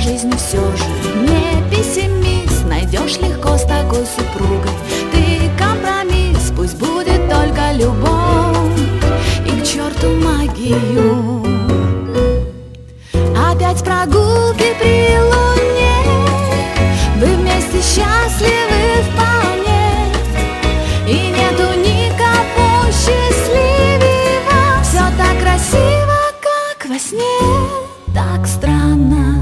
жизнь все же не пессимист. Найдешь легко с такой супругой ты компромисс. Пусть будет только любовь и к черту магию. Опять прогулки при луне, вы вместе счастливы вполне, и нету никого счастливее вас. Все так красиво, как во сне, так странно.